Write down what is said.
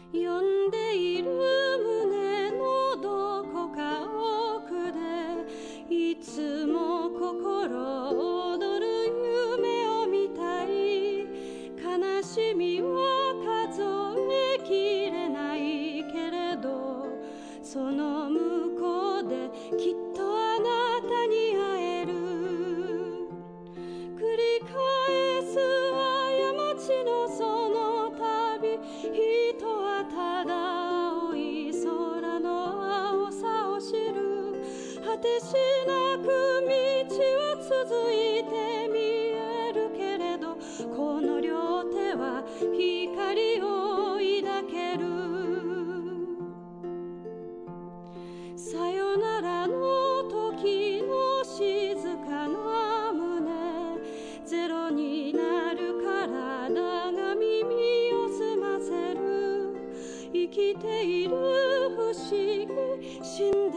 呼んでいる胸のどこか奥でいつも心躍る夢を見たい。悲しみは数えきれないけれど、その向こうできっとあなたに会える。繰り返す過ちのその旅、人はただ青い空の青さを知る。果てしなく道は続いて見えるけれど、この両手は光を抱ける。さよならの時の静かな胸、ゼロになる体が耳を澄ませる。生きている不思議、